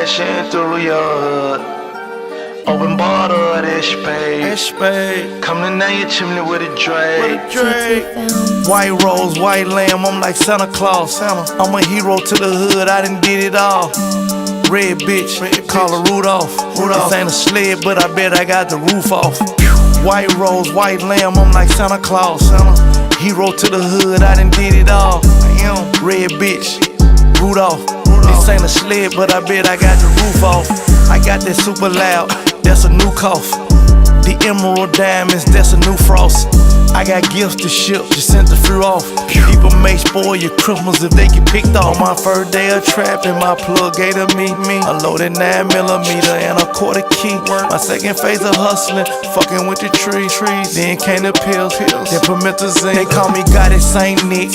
dashing through your hood. Open bottle, that spade. Come to now your chimney with a Drake. White rose, white lamb, I'm like Santa Claus. I'm a hero to the hood, I done did it all. Red bitch, call her Rudolph. This ain't a sled, but I bet I got the roof off. White rose, white lamb, I'm like Santa Claus. Hero to the hood, I done did it all. Red bitch, Rudolph. This ain't a sled, but I bet I got the roof off. I got that super loud, that's a new cough. The emerald diamonds, that's a new frost. I got gifts to ship, just sent the fruit off. People may spoil your Christmas if they get picked off. On my first day of trapping, my plug gave to me a loaded 9mm and a quarter key. My second phase of hustling, fucking with the trees. Then came the pills, then promethazine. They call me Goddess Saint Nick.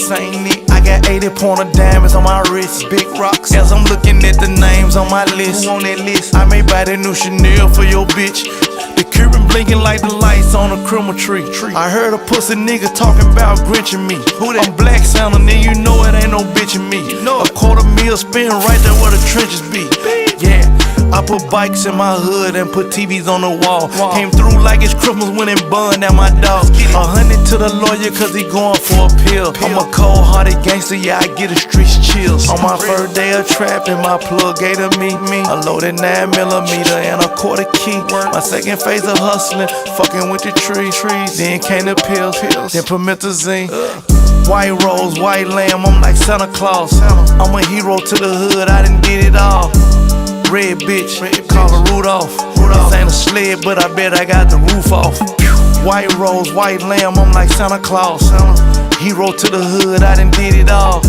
I got 80 pointer diamonds on my wrist, big rocks. As I'm looking at the names on my list, who on that list? I may buy that new Chanel for your bitch. The Cuban blinking like the lights on a Christmas tree. I heard a pussy nigga talking about grinching me. Who that? I'm black sounding, then you know it ain't no bitching me. A $250,000 spin right there where the trenches be. Yeah, I put bikes in my hood and put TVs on the wall. Came through like it's Christmas when it burned at my dog. 100 to the lawyer cause he going for a pill. I'm a cold-hearted gangster, yeah, I get the streets chills. On my first day of trapping, my plug gave to me a loaded 9mm and a quarter key. My second phase of hustling, fucking with the trees. Then came the pills, then promethazine. White rose, white lamb, I'm like Santa Claus. I'm a hero to the hood, I done did it all. Red bitch, call her Rudolph. This ain't a sled, but I bet I got the roof off. White rose, white lamb, I'm like Santa Claus. Hero to the hood, I done did it all.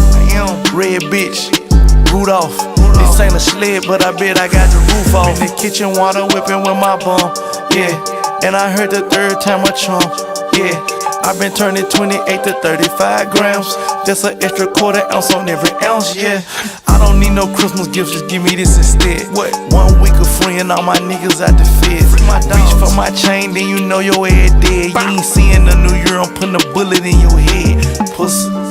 Red bitch, Rudolph. This ain't a sled, but I bet I got the roof off. In the kitchen, water whipping with my bum, yeah. And I heard the third time I chump, yeah. I've been turning 28 to 35 grams. Just an extra quarter ounce on every ounce, yeah. I don't need no Christmas gifts, just give me this instead. What? 1 week of free and all my niggas out the feds. Reach for my chain, then you know your head dead. You ain't seeing the new year, I'm putting a bullet in your head, pussy.